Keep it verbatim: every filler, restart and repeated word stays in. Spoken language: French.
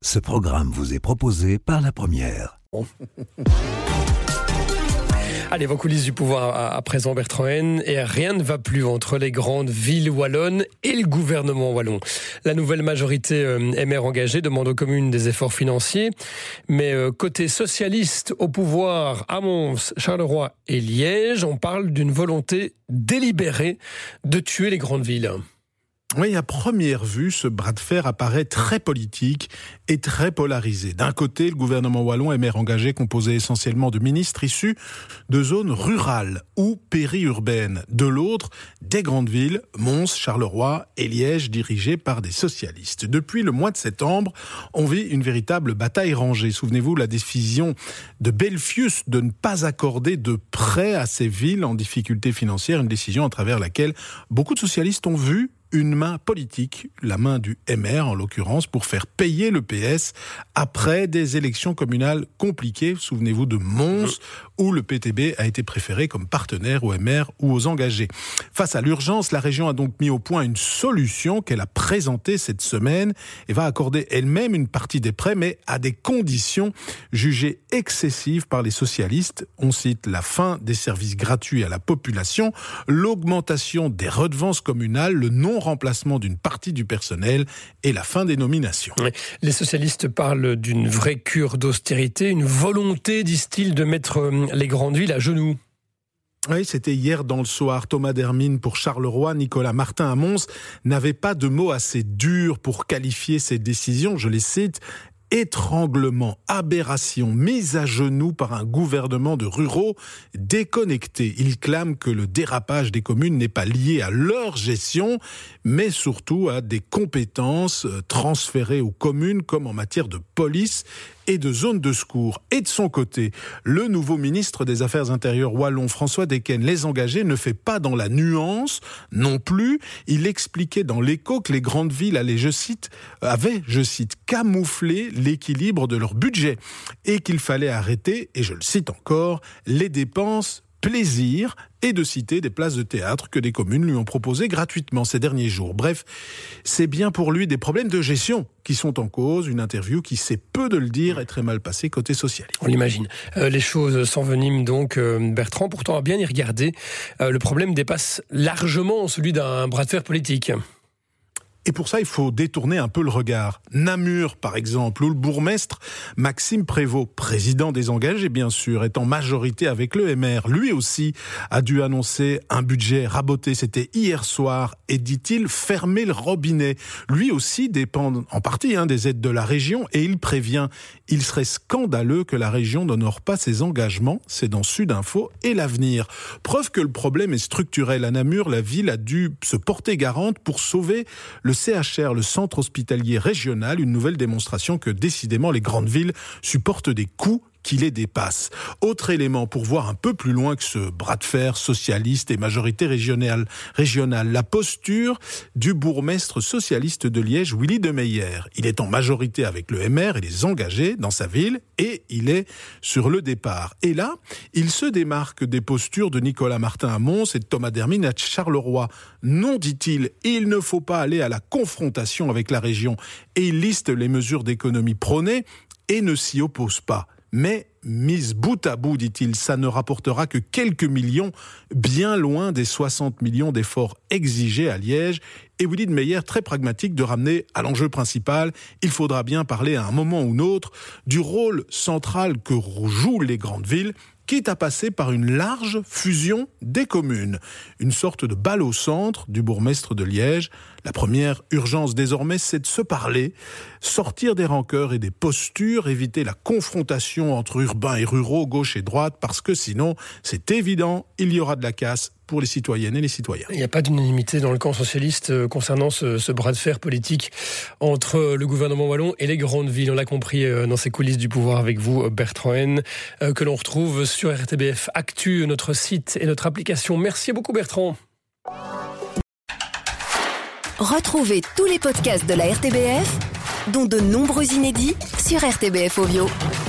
Ce programme vous est proposé par La Première. Allez, vos coulisses du pouvoir à, à présent, Bertrand Haine, et rien ne va plus entre les grandes villes wallonnes et le gouvernement wallon. La nouvelle majorité euh, M R engagée demande aux communes des efforts financiers, mais euh, côté socialiste au pouvoir à Mons, Charleroi et Liège, on parle d'une volonté délibérée de tuer les grandes villes. Oui, à première vue, ce bras de fer apparaît très politique et très polarisé. D'un côté, le gouvernement wallon M R engagé, composé essentiellement de ministres issus de zones rurales ou périurbaines. De l'autre, des grandes villes, Mons, Charleroi et Liège, dirigées par des socialistes. Depuis le mois de septembre, on vit une véritable bataille rangée. Souvenez-vous, la décision de Belfius de ne pas accorder de prêts à ces villes en difficulté financière, une décision à travers laquelle beaucoup de socialistes ont vu une main politique, la main du M R en l'occurrence, pour faire payer le P S après des élections communales compliquées. Souvenez-vous de Mons, où le P T B a été préféré comme partenaire au M R ou aux engagés. Face à l'urgence, la région a donc mis au point une solution qu'elle a présentée cette semaine et va accorder elle-même une partie des prêts, mais à des conditions jugées excessives par les socialistes. On cite la fin des services gratuits à la population, l'augmentation des redevances communales, le non-remplacement d'une partie du personnel et la fin des nominations. Les socialistes parlent d'une vraie cure d'austérité, une volonté, disent-ils, de mettre les grandes villes à genoux. Oui, c'était hier dans le soir. Thomas Dermine pour Charleroi, Nicolas Martin à Mons n'avaient pas de mots assez durs pour qualifier ces décisions. Je les cite. Étranglement, aberration, mise à genoux par un gouvernement de ruraux déconnectés. Ils clament que le dérapage des communes n'est pas lié à leur gestion, mais surtout à des compétences transférées aux communes, comme en matière de police et de zones de secours. Et de son côté, le nouveau ministre des Affaires intérieures wallon, François Dequesne, les engagés, ne fait pas dans la nuance non plus. Il expliquait dans l'Écho que les grandes villes allaient, je cite, avaient, je cite, camouflé l'équilibre de leur budget et qu'il fallait arrêter, et je le cite encore, les dépenses plaisir, et de citer des places de théâtre que des communes lui ont proposées gratuitement ces derniers jours. Bref, c'est bien pour lui des problèmes de gestion qui sont en cause, une interview qui sait peu de le dire et très mal passée côté socialiste. On l'imagine. Euh, les choses s'enveniment donc, euh, Bertrand, pourtant à bien y regarder, euh, le problème dépasse largement celui d'un bras de fer politique. Et pour ça, il faut détourner un peu le regard. Namur, par exemple, où le bourgmestre Maxime Prévost, président des engagés, bien sûr, est en majorité avec le M R. Lui aussi a dû annoncer un budget raboté. C'était hier soir. Et dit-il, fermer le robinet. Lui aussi dépend en partie hein, des aides de la région. Et il prévient, il serait scandaleux que la région n'honore pas ses engagements. C'est dans Sud Info et l'Avenir. Preuve que le problème est structurel. À Namur, la ville a dû se porter garante pour sauver le C H R, le centre hospitalier régional, une nouvelle démonstration que décidément les grandes villes supportent des coûts qui les dépassent. Autre élément pour voir un peu plus loin que ce bras de fer socialiste et majorité régionale, régionale, la posture du bourgmestre socialiste de Liège, Willy de Meyer. Il est en majorité avec le M R et les engagés dans sa ville et il est sur le départ. Et là, il se démarque des postures de Nicolas Martin à Mons et de Thomas Dermine à Charleroi. Non, dit-il, il ne faut pas aller à la confrontation avec la région. Et il liste les mesures d'économie prônées et ne s'y oppose pas. Mais, mise bout à bout, dit-il, ça ne rapportera que quelques millions, bien loin des soixante millions d'efforts exigés à Liège. Et Willy de Meyer, très pragmatique, de ramener à l'enjeu principal, il faudra bien parler à un moment ou un autre du rôle central que jouent les grandes villes, quitte à passer par une large fusion des communes. Une sorte de balle au centre du bourgmestre de Liège. La première urgence désormais, c'est de se parler, sortir des rancœurs et des postures, éviter la confrontation entre urbains et ruraux, gauche et droite, parce que sinon, c'est évident, il y aura de la casse pour les citoyennes et les citoyens. Il n'y a pas d'unanimité dans le camp socialiste concernant ce, ce bras de fer politique entre le gouvernement wallon et les grandes villes. On l'a compris dans ces coulisses du pouvoir avec vous, Bertrand Haine, que l'on retrouve sur R T B F Actu, notre site et notre application. Merci beaucoup, Bertrand. Retrouvez tous les podcasts de la R T B F, dont de nombreux inédits, sur R T B F Audio.